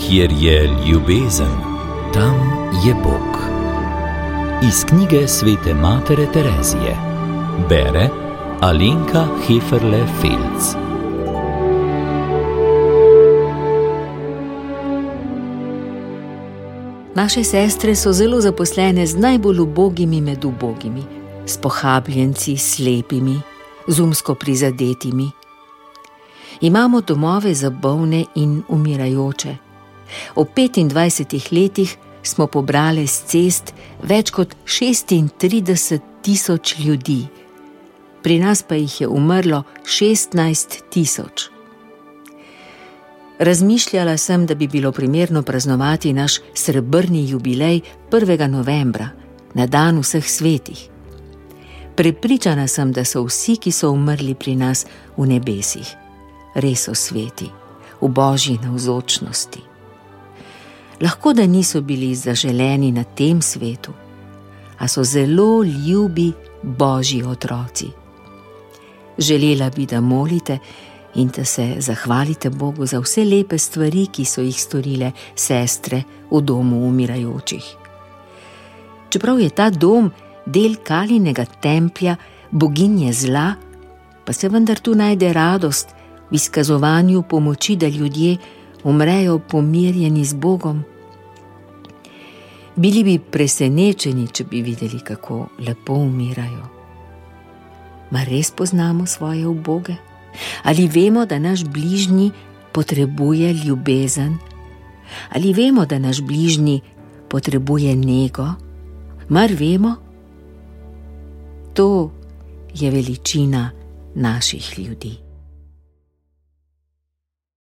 Kjer je ljubezen, tam je Bog. Iz knjige svete matere Terezije. Bere Alenka Heferle-Felc. Naše sestre so zelo zaposlene z najbolj ubogimi med ubogimi, s pohabljenci, slepimi, z umsko prizadetimi. Imamo domove za bolne in umirajoče. V 25 letih smo pobrali s cest več kot 36.000 ljudi. Pri nas pa jih je umrlo 16.000. Razmišljala sem, da bi bilo primerno praznovati naš srebrni jubilej 1. novembra, na dan vseh svetih. Prepričana sem, da so vsi, ki so umrli pri nas, v nebesih. Res so sveti, v Božji navzočnosti. Lahko, da niso bili zaželeni na tem svetu, a so zelo ljubi Božji otroci. Želela bi, da molite in da se zahvalite Bogu za vse lepe stvari, ki so jih storile sestre v domu umirajočih. Čeprav je ta dom del Kalinega templja, boginje zla, pa se vendar tu najde radost v izkazovanju pomoči, da ljudje umrejo pomirjeni z Bogom. Bili bi presenečeni, če bi videli, kako lepo umirajo. Mar res poznamo svoje uboge? Ali vemo, da naš bližnji potrebuje ljubezen? Ali vemo, da naš bližnji potrebuje nego? Mar vemo? To je veličina naših ljudi.